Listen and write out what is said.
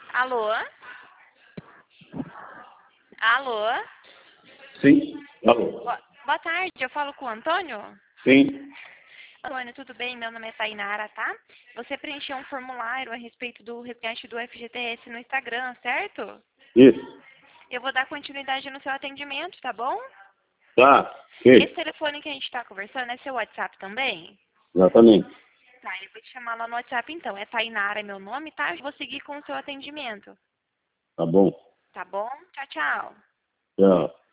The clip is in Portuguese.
Alô? Alô? Sim, alô. Boa tarde, eu falo com o Antônio? Sim, Antônio, tudo bem? Meu nome é Tainara, tá? Você preencheu um formulário a respeito do resgate do FGTS no Instagram, certo? isso. Eu vou dar continuidade no seu atendimento, tá bom? Tá, Esse ok. telefone que a gente está conversando é seu WhatsApp também? Exatamente. Tá, eu vou te chamar lá no WhatsApp então. É Tainara, é meu nome, tá? Eu vou seguir com o seu atendimento. Tá bom. Tá bom? Tchau, tchau. Tchau.